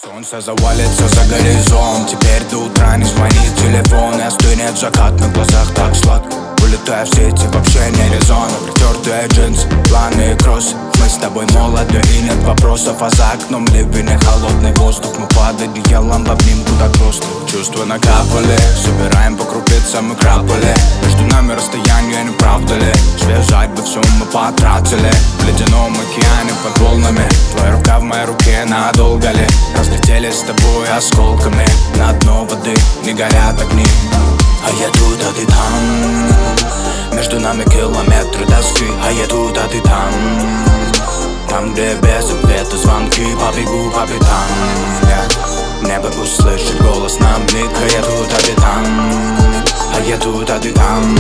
Солнце завалится за горизонт. Теперь до утра не звонит телефон. И остынет закат, на глазах так сладко. Улетая в сети, вообще не резон. Притертые джинсы, планы и кроссы. Мы с тобой молоды и нет вопросов. А за окном ливень и холодный воздух. Мы под одеялом в обнимку так просто. Чувства накапали, собираем по крупицам и крапали. Между нами расстояние, не правда ли? Связать бы все мы потратили. В ледяном океане под волнами. Твоя рука в моей руке, надолго ли? Разлетелись с тобой осколками. На дно воды не горят огни. А я тут, а ты там. Между нами километры доски. А я тут, а ты там. Там, где без ответа звонки. Побегу по пятам. Небо услышит голос нам блик. А я тут, а ты там. А я тут, а ты там.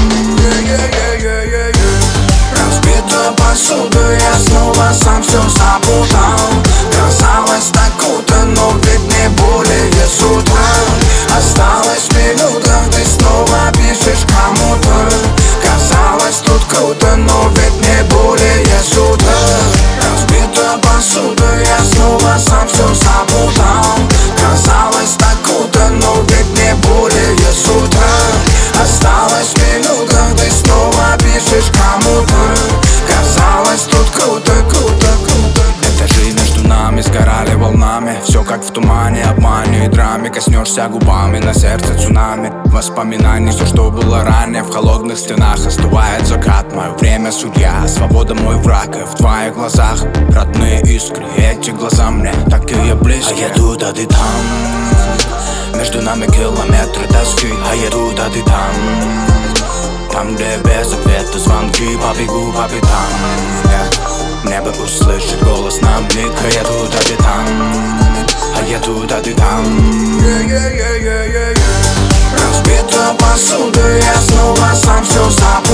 Разбита посуда, я снова сам все запутал. Казалось так круто, но ведь не более сутра. Осталась минута, ты снова пишешь кому-то. Казалось тут круто, но ведь не более сутра. Разбита посуда, я снова сам все запутал. Казалось так круто, но ведь не более сутра. Осталась минута, ты снова пишешь кому-то. Казалось тут круто, круто, круто. Этажи между нами сгорали волнами. Все как в тумане, обмане и драме. Коснешься губами, на сердце цунами. Воспоминаний, все, что было ранее. В холодных стенах остывает закат. Мое время судья, свобода мой враг. И в твоих глазах родные искры. Эти глаза мне такие близкие. А я тут, а ты там. Между нами километры тоски. А я тут, а ты там. Там, где без ответа звонки. Побегу по пятам. Небо услышит голос нам блик. А я тут, а ты там. А я тут, а ты там. Разбита посуда, я снова сам все запутал.